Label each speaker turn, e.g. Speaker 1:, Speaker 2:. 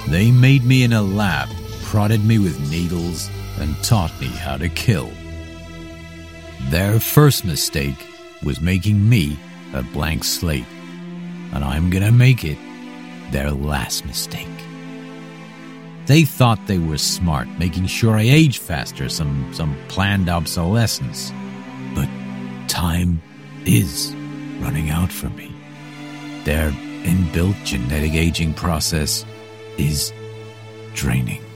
Speaker 1: They made me in a lab, prodded me with needles, and taught me how to kill. Their first mistake was making me a blank slate, and I'm gonna make it their last mistake. They thought they were smart, making sure I age faster, some planned obsolescence. But time is running out for me. Their inbuilt genetic aging process is draining.